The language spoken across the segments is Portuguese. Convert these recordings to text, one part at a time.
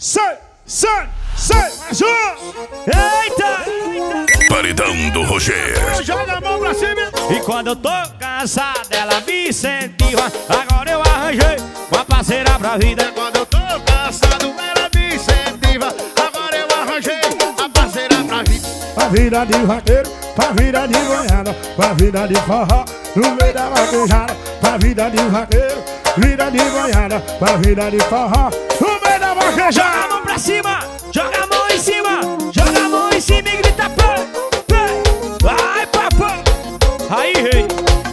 sai, mais um! Eita! Paredão do Roger. Joga a mão pra cima! E quando eu tô cansado, ela me incentiva. Agora eu arranjei uma parceira pra vida. Quando eu tô cansado, ela me incentiva. Agora eu arranjei a parceira pra vida. Pra vida de vaqueiro, pra vida de goiada, pra vida de forró, no meio da vaquejada. Pra vida de vaqueiro, vida de goiada, pra vida de forró, no meio da vaquejada. Joga a mão pra cima, joga a mão em cima, joga a mão em cima e grita play, play. Vai, papai. Aí, rei.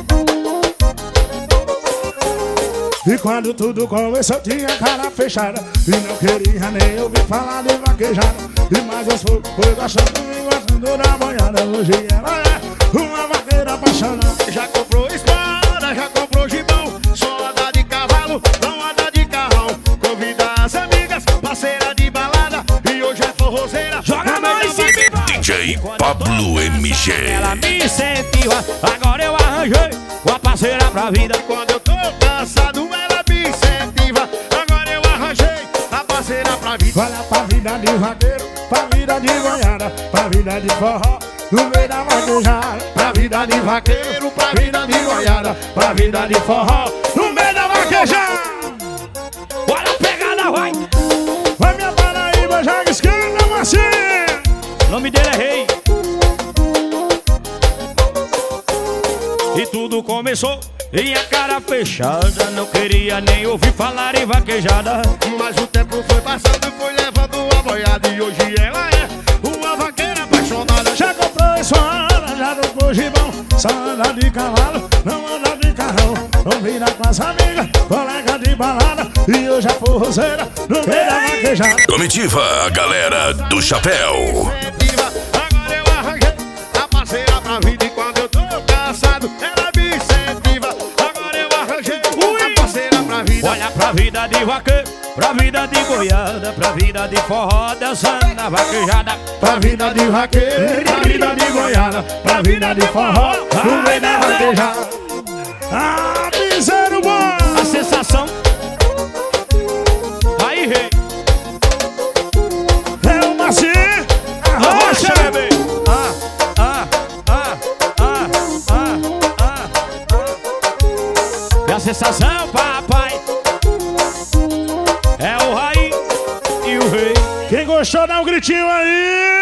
E quando tudo começou tinha cara fechada e não queria nem ouvir falar de vaquejada. E mais aos poucos foi gostando e gostando da boiada. Hoje ela é uma vaqueira apaixonada. Já comprou espada, já comprou gibão, só anda de cavalo, não anda de carrão. Convida as amigas, parceira de balada, e hoje é forrozeira. Joga a mão em cima e vai. DJ Pablo MG. Ela me incentiva, agora eu arranjei uma parceira pra vida. Quando eu tô cansado, ela me incentiva. Agora eu arranjei a parceira pra vida. Olha pra vida de vaqueiro, pra vida de goiada, pra vida de forró, no meio da vaquejada. Pra vida de vaqueiro, pra vida de goiada, pra vida de forró, no meio da vaquejada. Bora pegada, vai. Vai minha Paraíba, joga escanda, macia. O nome dele é Rei. E tudo começou em a cara fechada. Não queria nem ouvir falar em vaquejada. Mas o tempo foi passando, foi levando a boiada. E hoje ela é uma vaqueira apaixonada. Já comprou espada, já comprou gibão, só anda de cavalo, não anda de carrão. Convida com as amigas, colega de balada, e hoje é forrozeira no meio da vaquejada. Comitiva, a galera do chapéu. Agora eu arranjei a parceira pra vida. E quando eu tô cansado, ela me incentiva. Agora eu arranjei a parceira pra vida. Olha pra vida de vaqueiro, pra vida de goiada, pra vida de forró, dançando na vaquejada. Pra vida de vaqueiro, pra vida de goiada, pra vida de forró, no meio da vaquejada. Ah, piseiro bom! A sensação. Aí, Rei. É o macio, Arrocha, bebê. E a sensação, papai, é o Raí e o Rei. Quem gostou, dá um gritinho aí!